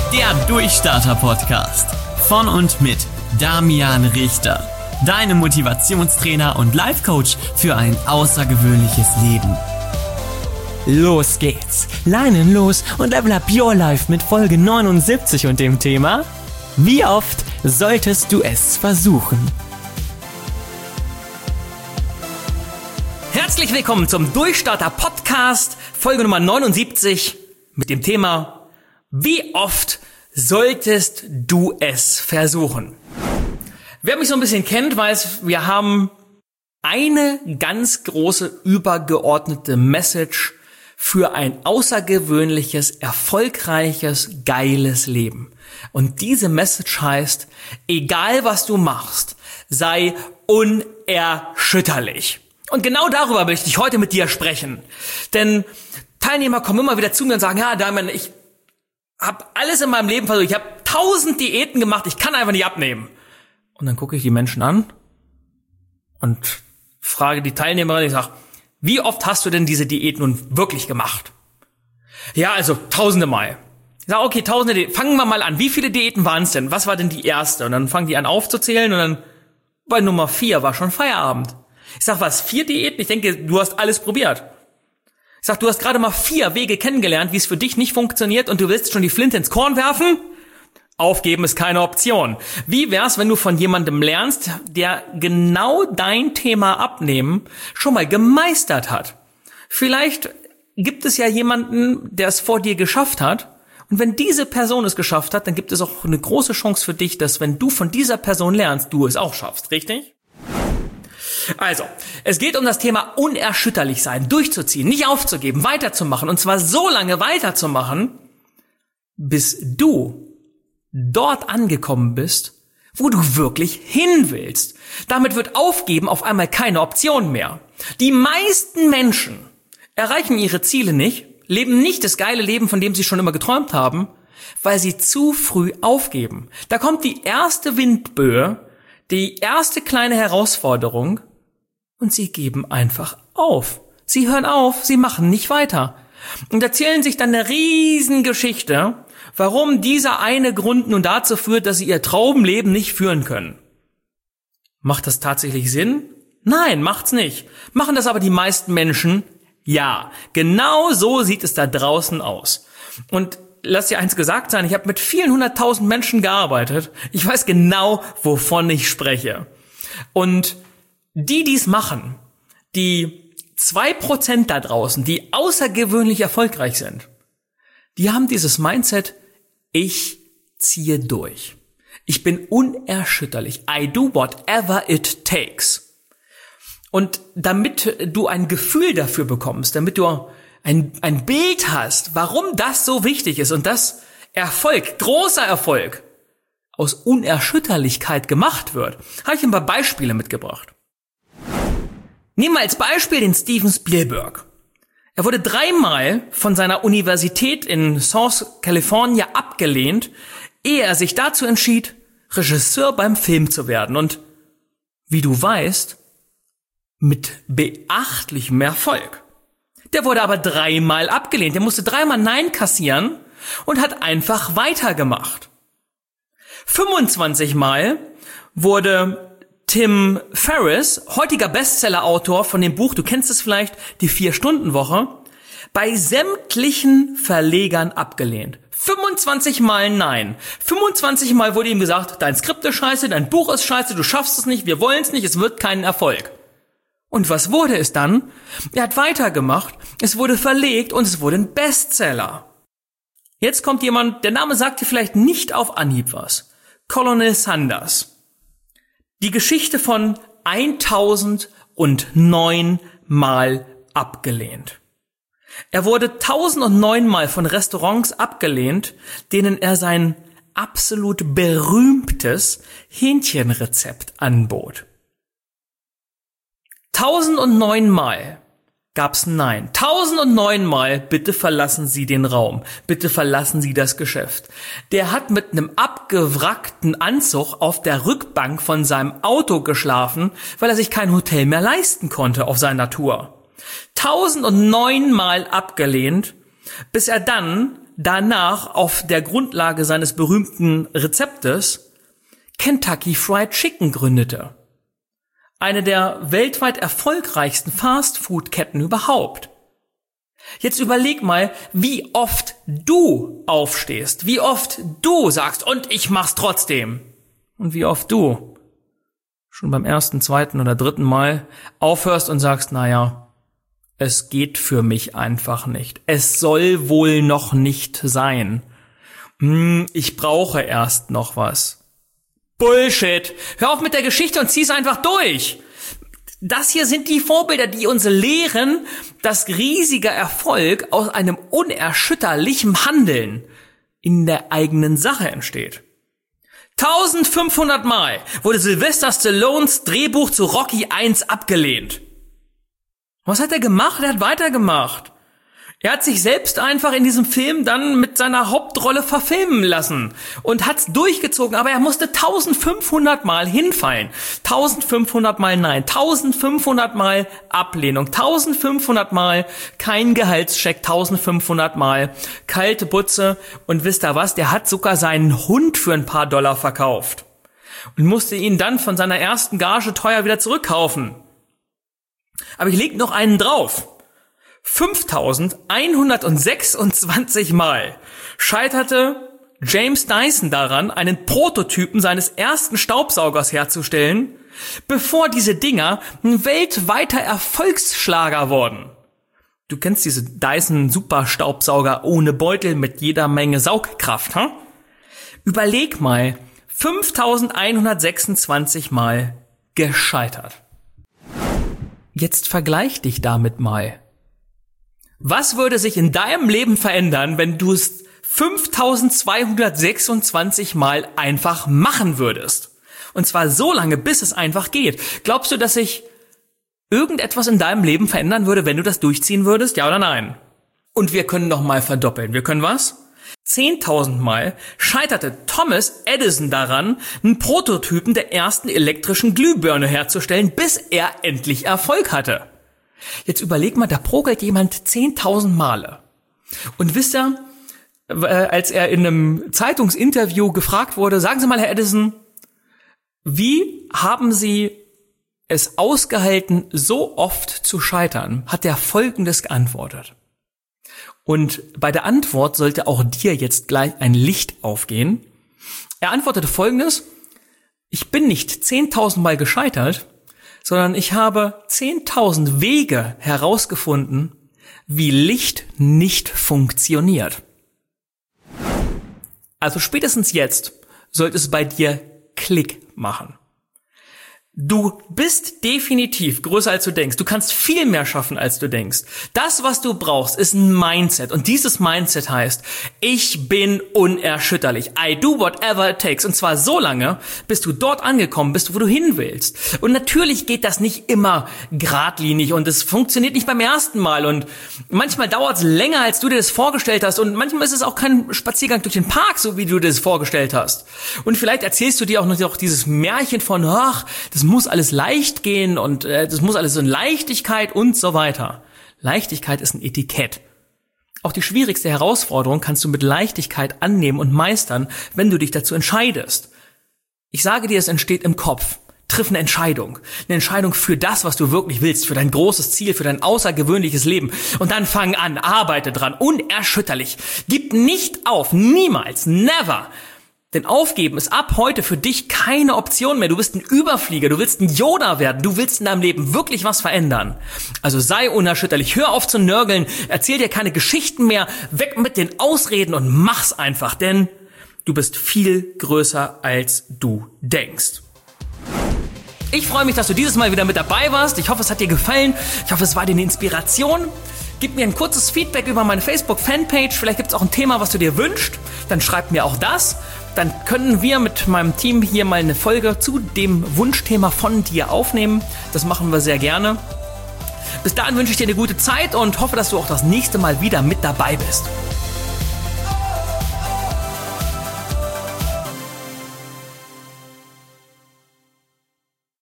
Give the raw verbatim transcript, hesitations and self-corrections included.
Der Durchstarter-Podcast von und mit Damian Richter. Deine Motivationstrainer und Life-Coach für ein außergewöhnliches Leben. Los geht's, Leinen los und level up your life mit Folge neunundsiebzig und dem Thema: Wie oft solltest du es versuchen? Herzlich willkommen zum Durchstarter-Podcast, Folge Nummer neunundsiebzig mit dem Thema: Wie oft solltest du es versuchen? Wer mich so ein bisschen kennt, weiß, wir haben eine ganz große übergeordnete Message für ein außergewöhnliches, erfolgreiches, geiles Leben. Und diese Message heißt: Egal was du machst, sei unerschütterlich. Und genau darüber möchte ich heute mit dir sprechen. Denn Teilnehmer kommen immer wieder zu mir und sagen: Ja, Damian, ich habe alles in meinem Leben versucht, ich habe tausend Diäten gemacht, ich kann einfach nicht abnehmen. Und dann gucke ich die Menschen an und frage die Teilnehmerin, ich sage: Wie oft hast du denn diese Diät nun wirklich gemacht? Ja, also tausende Mal. Ich sage: Okay, tausende Diäten, fangen wir mal an. Wie viele Diäten waren es denn? Was war denn die erste? Und dann fangen die an aufzuzählen und dann bei Nummer vier war schon Feierabend. Ich sage: Was, vier Diäten? Ich denke, du hast alles probiert. Ich sag, du hast gerade mal vier Wege kennengelernt, wie es für dich nicht funktioniert und du willst schon die Flinte ins Korn werfen? Aufgeben ist keine Option. Wie wär's, wenn du von jemandem lernst, der genau dein Thema Abnehmen schon mal gemeistert hat? Vielleicht gibt es ja jemanden, der es vor dir geschafft hat. Und wenn diese Person es geschafft hat, dann gibt es auch eine große Chance für dich, dass wenn du von dieser Person lernst, du es auch schaffst, richtig? Also, es geht um das Thema unerschütterlich sein, durchzuziehen, nicht aufzugeben, weiterzumachen. Und zwar so lange weiterzumachen, bis du dort angekommen bist, wo du wirklich hin willst. Damit wird Aufgeben auf einmal keine Option mehr. Die meisten Menschen erreichen ihre Ziele nicht, leben nicht das geile Leben, von dem sie schon immer geträumt haben, weil sie zu früh aufgeben. Da kommt die erste Windböe, die erste kleine Herausforderung, und sie geben einfach auf. Sie hören auf, sie machen nicht weiter. Und erzählen sich dann eine Riesengeschichte, warum dieser eine Grund nun dazu führt, dass sie ihr Traumleben nicht führen können. Macht das tatsächlich Sinn? Nein, macht's nicht. Machen das aber die meisten Menschen? Ja. Genau so sieht es da draußen aus. Und lass dir eins gesagt sein, ich habe mit vielen hunderttausend Menschen gearbeitet. Ich weiß genau, wovon ich spreche. Und die, die es machen, die zwei Prozent da draußen, die außergewöhnlich erfolgreich sind, die haben dieses Mindset: Ich ziehe durch. Ich bin unerschütterlich. I do whatever it takes. Und damit du ein Gefühl dafür bekommst, damit du ein, ein Bild hast, warum das so wichtig ist und dass Erfolg, großer Erfolg, aus Unerschütterlichkeit gemacht wird, habe ich ein paar Beispiele mitgebracht. Nehmen wir als Beispiel den Steven Spielberg. Er wurde dreimal von seiner Universität in South California abgelehnt, ehe er sich dazu entschied, Regisseur beim Film zu werden. Und wie du weißt, mit beachtlichem Erfolg. Der wurde aber dreimal abgelehnt. Der musste dreimal Nein kassieren und hat einfach weitergemacht. fünfundzwanzig Mal wurde Tim Ferriss, heutiger Bestseller-Autor von dem Buch, du kennst es vielleicht, die Vier-Stunden-Woche, bei sämtlichen Verlegern abgelehnt. fünfundzwanzig Mal Nein. fünfundzwanzig Mal wurde ihm gesagt: Dein Skript ist scheiße, dein Buch ist scheiße, du schaffst es nicht, wir wollen es nicht, es wird keinen Erfolg. Und was wurde es dann? Er hat weitergemacht, es wurde verlegt und es wurde ein Bestseller. Jetzt kommt jemand, der Name sagt dir vielleicht nicht auf Anhieb was. Colonel Sanders. Die Geschichte von tausendneun Mal abgelehnt. Er wurde tausendneun Mal von Restaurants abgelehnt, denen er sein absolut berühmtes Hähnchenrezept anbot. tausendneun Mal gab's Nein. tausendneun Mal: Bitte verlassen Sie den Raum. Bitte verlassen Sie das Geschäft. Der hat mit einem abgewrackten Anzug auf der Rückbank von seinem Auto geschlafen, weil er sich kein Hotel mehr leisten konnte auf seiner Tour. tausendneun Mal abgelehnt, bis er dann danach auf der Grundlage seines berühmten Rezeptes Kentucky Fried Chicken gründete. Eine der weltweit erfolgreichsten Fast-Food-Ketten überhaupt. Jetzt überleg mal, wie oft du aufstehst, wie oft du sagst, und ich mach's trotzdem. Und wie oft du schon beim ersten, zweiten oder dritten Mal aufhörst und sagst, naja, es geht für mich einfach nicht. Es soll wohl noch nicht sein. Hm, ich brauche erst noch was. Bullshit. Hör auf mit der Geschichte und zieh's einfach durch. Das hier sind die Vorbilder, die uns lehren, dass riesiger Erfolg aus einem unerschütterlichen Handeln in der eigenen Sache entsteht. eintausendfünfhundert Mal wurde Sylvester Stallones Drehbuch zu Rocky eins abgelehnt. Was hat er gemacht? Er hat weitergemacht. Er hat sich selbst einfach in diesem Film dann mit seiner Hauptrolle verfilmen lassen und hat's durchgezogen, aber er musste eintausendfünfhundert Mal hinfallen. eintausendfünfhundert Mal Nein, eintausendfünfhundert Mal Ablehnung, eintausendfünfhundert Mal kein Gehaltscheck, eintausendfünfhundert Mal kalte Butze und wisst ihr was, der hat sogar seinen Hund für ein paar Dollar verkauft und musste ihn dann von seiner ersten Gage teuer wieder zurückkaufen. Aber ich leg noch einen drauf. fünftausendeinhundertsechsundzwanzig Mal scheiterte James Dyson daran, einen Prototypen seines ersten Staubsaugers herzustellen, bevor diese Dinger ein weltweiter Erfolgsschlager wurden. Du kennst diese Dyson-Superstaubsauger ohne Beutel mit jeder Menge Saugkraft, hm? Überleg mal, fünftausendeinhundertsechsundzwanzig Mal gescheitert. Jetzt vergleich dich damit mal. Was würde sich in deinem Leben verändern, wenn du es fünftausendzweihundertsechsundzwanzig Mal einfach machen würdest? Und zwar so lange, bis es einfach geht. Glaubst du, dass sich irgendetwas in deinem Leben verändern würde, wenn du das durchziehen würdest? Ja oder nein? Und wir können noch mal verdoppeln. Wir können was? zehntausend Mal scheiterte Thomas Edison daran, einen Prototypen der ersten elektrischen Glühbirne herzustellen, bis er endlich Erfolg hatte. Jetzt überleg mal, da prokelt jemand zehntausend Male. Und wisst ihr, als er in einem Zeitungsinterview gefragt wurde, sagen Sie mal, Herr Edison, wie haben Sie es ausgehalten, so oft zu scheitern? Hat er Folgendes geantwortet. Und bei der Antwort sollte auch dir jetzt gleich ein Licht aufgehen. Er antwortete Folgendes: Ich bin nicht zehntausend Mal gescheitert, sondern ich habe zehntausend Wege herausgefunden, wie Licht nicht funktioniert. Also spätestens jetzt sollte es bei dir Klick machen. Du bist definitiv größer, als du denkst. Du kannst viel mehr schaffen, als du denkst. Das, was du brauchst, ist ein Mindset. Und dieses Mindset heißt, ich bin unerschütterlich. I do whatever it takes. Und zwar so lange, bis du dort angekommen bist, wo du hin willst. Und natürlich geht das nicht immer geradlinig und es funktioniert nicht beim ersten Mal. Und manchmal dauert es länger, als du dir das vorgestellt hast. Und manchmal ist es auch kein Spaziergang durch den Park, so wie du dir das vorgestellt hast. Und vielleicht erzählst du dir auch noch dieses Märchen von, ach, das muss alles leicht gehen und äh, das muss alles so in Leichtigkeit und so weiter. Leichtigkeit ist ein Etikett. Auch die schwierigste Herausforderung kannst du mit Leichtigkeit annehmen und meistern, wenn du dich dazu entscheidest. Ich sage dir, es entsteht im Kopf. Triff eine Entscheidung. Eine Entscheidung für das, was du wirklich willst, für dein großes Ziel, für dein außergewöhnliches Leben. Und dann fang an, arbeite dran, unerschütterlich. Gib nicht auf, niemals, never. Denn aufgeben ist ab heute für dich keine Option mehr. Du bist ein Überflieger, du willst ein Yoda werden, du willst in deinem Leben wirklich was verändern. Also sei unerschütterlich, hör auf zu nörgeln, erzähl dir keine Geschichten mehr, weg mit den Ausreden und mach's einfach, denn du bist viel größer, als du denkst. Ich freue mich, dass du dieses Mal wieder mit dabei warst. Ich hoffe, es hat dir gefallen. Ich hoffe, es war dir eine Inspiration. Gib mir ein kurzes Feedback über meine Facebook-Fanpage. Vielleicht gibt es auch ein Thema, was du dir wünschst. Dann schreib mir auch das. Dann können wir mit meinem Team hier mal eine Folge zu dem Wunschthema von dir aufnehmen. Das machen wir sehr gerne. Bis dahin wünsche ich dir eine gute Zeit und hoffe, dass du auch das nächste Mal wieder mit dabei bist.